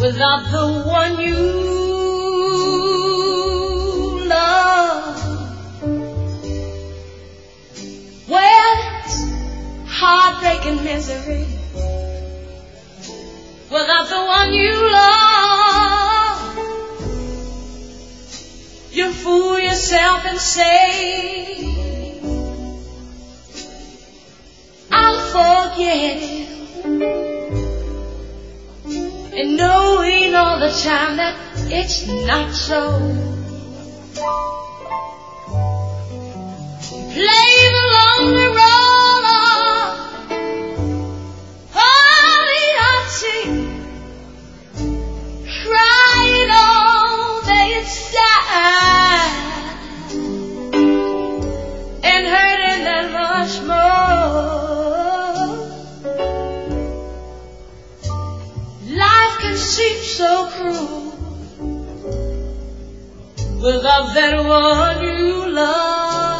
without the one you love. Well, it's heartbreak and misery without the one you love. You fool yourself and say I'll forget him, and knowing all the time that it's not so. Play the lonely role of the auntie, crying over its side, and hurting that much more. Life can seem so cruel without that one you love.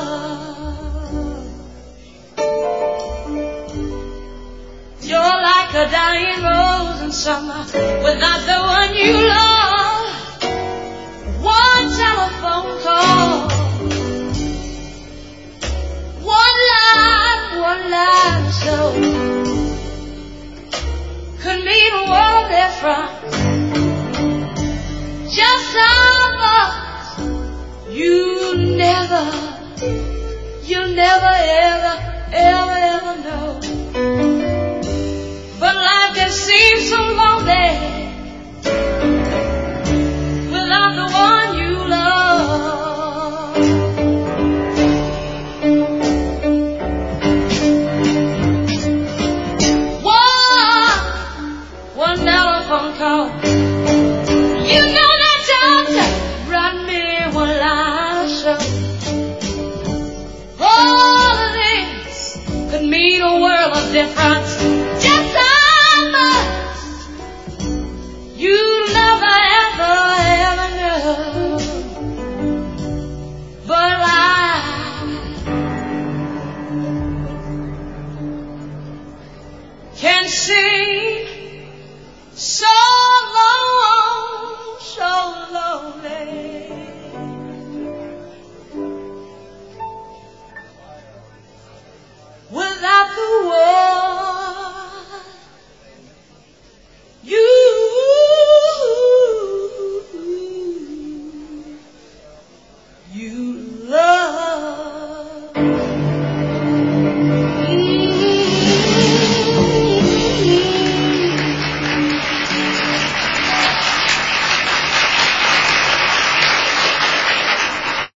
You're like a dying rose in summer without the one you love. One telephone call, one line so could mean a world different. Just some of us you'll never ever know. But life can seem so lonely without the one you love. One telephone call,